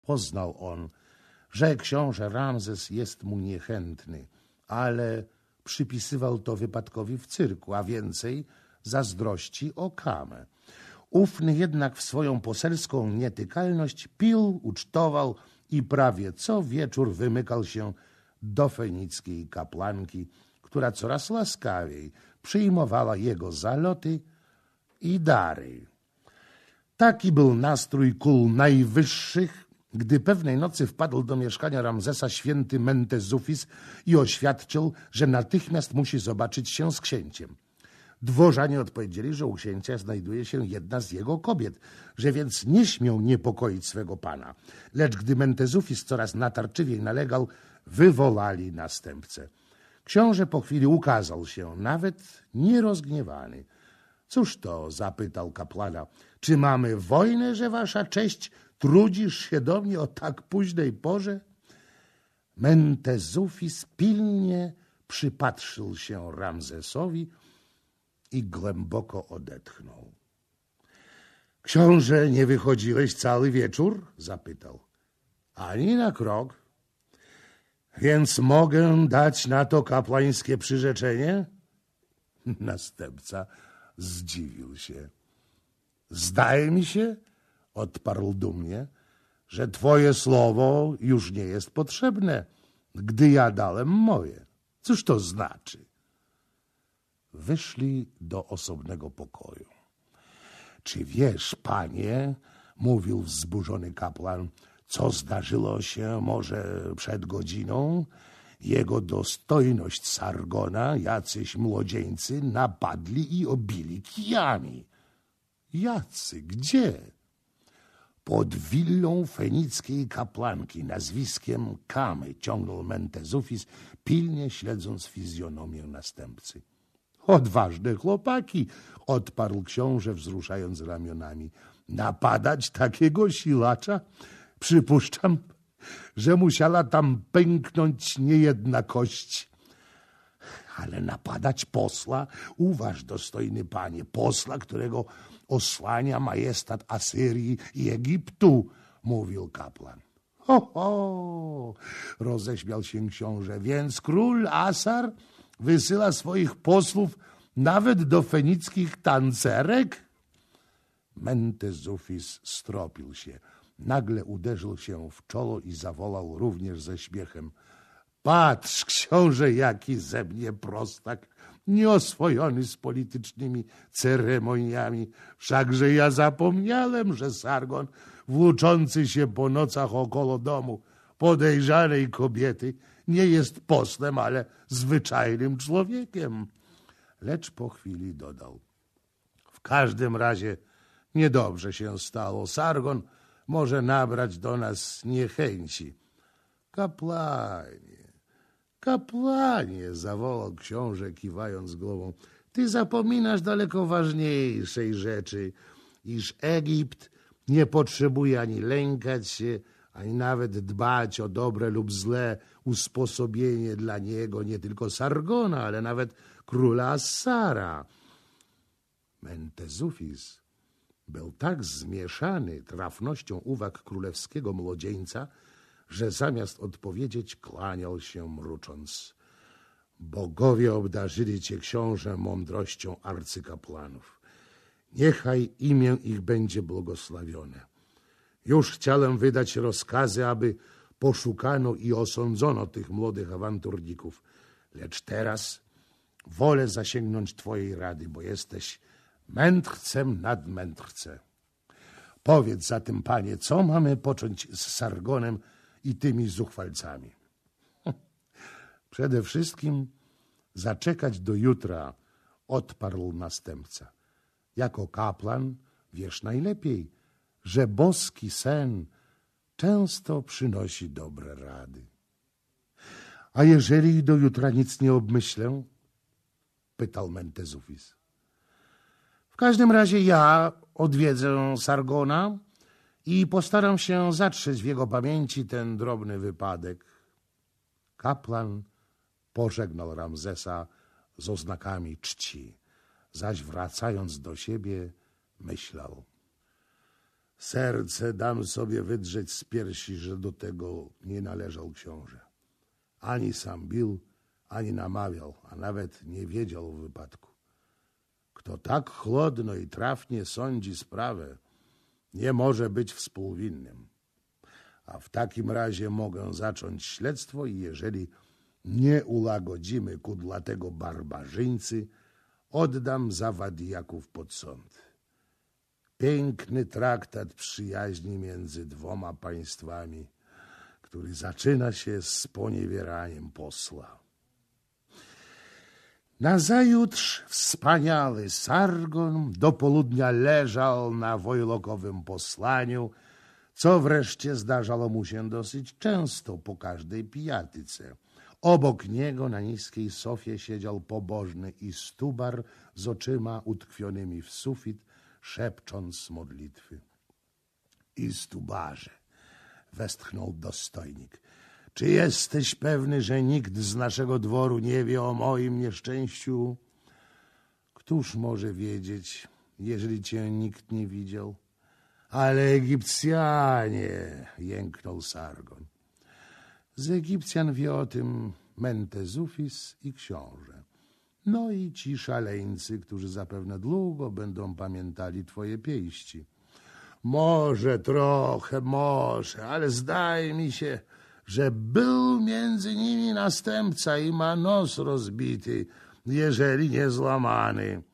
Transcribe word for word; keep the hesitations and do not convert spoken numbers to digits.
Poznał on, że książę Ramzes jest mu niechętny, ale przypisywał to wypadkowi w cyrku, a więcej zazdrości o Kamę. Ufny jednak w swoją poselską nietykalność pił, ucztował i prawie co wieczór wymykał się do fenickiej kapłanki, która coraz łaskawiej przyjmowała jego zaloty i dary. Taki był nastrój kul najwyższych, gdy pewnej nocy wpadł do mieszkania Ramzesa święty Mentezufis i oświadczył, że natychmiast musi zobaczyć się z księciem. Dworzanie odpowiedzieli, że u księcia znajduje się jedna z jego kobiet, że więc nie śmią niepokoić swego pana. Lecz gdy Mentezufis coraz natarczywiej nalegał, wywołali następcę. Książę po chwili ukazał się, nawet nierozgniewany. Cóż to? Zapytał kapłana. Czy mamy wojnę, że wasza cześć trudzisz się do mnie o tak późnej porze? Mentezufis pilnie przypatrzył się Ramzesowi i głęboko odetchnął. Książę, nie wychodziłeś cały wieczór? Zapytał. Ani na krok. Więc mogę dać na to kapłańskie przyrzeczenie? Następca zdziwił się. Zdaje mi się, odparł dumnie, że twoje słowo już nie jest potrzebne, gdy ja dałem moje. Cóż to znaczy? Wyszli do osobnego pokoju. Czy wiesz, panie, mówił wzburzony kapłan, co zdarzyło się może przed godziną? Jego dostojność Sargona, jacyś młodzieńcy napadli i obili kijami. Jacy? Gdzie? Pod willą fenickiej kapłanki nazwiskiem Kamy, ciągnął Mentezufis, pilnie śledząc fizjonomię następcy. Odważne chłopaki, odparł książę, wzruszając ramionami. Napadać takiego silacza? Przypuszczam, że musiała tam pęknąć niejedna kość. Ale napadać posła? Uważ, dostojny panie, posla, którego osłania majestat Asyrii i Egiptu, mówił kapłan. Ho, ho, roześmiał się książę, więc król Asar wysyła swoich posłów nawet do fenickich tancerek? Mentezufis stropił się. Nagle uderzył się w czoło i zawołał również ze śmiechem. Patrz, książę, jaki ze mnie prostak, nieoswojony z politycznymi ceremoniami. Wszakże ja zapomniałem, że Sargon, włóczący się po nocach około domu podejrzanej kobiety, nie jest poslem, ale zwyczajnym człowiekiem. Lecz po chwili dodał. W każdym razie niedobrze się stało. Sargon może nabrać do nas niechęci. Kapłanie, kapłanie, zawołał książę, kiwając głową, ty zapominasz daleko ważniejszej rzeczy, iż Egipt nie potrzebuje ani lękać się, ani nawet dbać o dobre lub złe usposobienie dla niego, nie tylko Sargona, ale nawet króla Assara. Mentezufis był tak zmieszany trafnością uwag królewskiego młodzieńca, że zamiast odpowiedzieć kłaniał się mrucząc. Bogowie obdarzyli cię, książę, mądrością arcykapłanów. Niechaj imię ich będzie błogosławione. Już chciałem wydać rozkazy, aby poszukano i osądzono tych młodych awanturników, lecz teraz wolę zasięgnąć twojej rady, bo jesteś mędrcem nad mędrce. Powiedz zatem, panie, co mamy począć z Sargonem i tymi zuchwalcami? Przede wszystkim zaczekać do jutra, odparł następca. Jako kapłan wiesz najlepiej, że boski sen często przynosi dobre rady. A jeżeli do jutra nic nie obmyślę? Pytał Mentezufis. W każdym razie ja odwiedzę Sargona i postaram się zatrzeć w jego pamięci ten drobny wypadek. Kapłan pożegnał Ramzesa z oznakami czci, zaś wracając do siebie myślał. Serce dam sobie wydrzeć z piersi, że do tego nie należał książę. Ani sam bił, ani namawiał, a nawet nie wiedział o wypadku. Kto tak chłodno i trafnie sądzi sprawę, nie może być współwinnym. A w takim razie mogę zacząć śledztwo i jeżeli nie ulagodzimy kudlatego barbarzyńcy, oddam zawadijaków pod sąd. Piękny traktat przyjaźni między dwoma państwami, który zaczyna się z poniewieraniem posła. Nazajutrz wspaniały Sargon do południa leżał na wojlokowym posłaniu, co wreszcie zdarzało mu się dosyć często po każdej pijatyce. Obok niego na niskiej sofie siedział pobożny Istubar z oczyma utkwionymi w sufit, szepcząc modlitwy. Istubarze, westchnął dostojnik, czy jesteś pewny, że nikt z naszego dworu nie wie o moim nieszczęściu? Któż może wiedzieć, jeżeli cię nikt nie widział? Ale Egipcjanie, jęknął Sargon. Z Egipcjan wie o tym Mentezufis i książę. No i ci szaleńcy, którzy zapewne długo będą pamiętali twoje pięści. Może trochę, może, ale zdaje mi się, że był między nimi następca i ma nos rozbity, jeżeli nie złamany.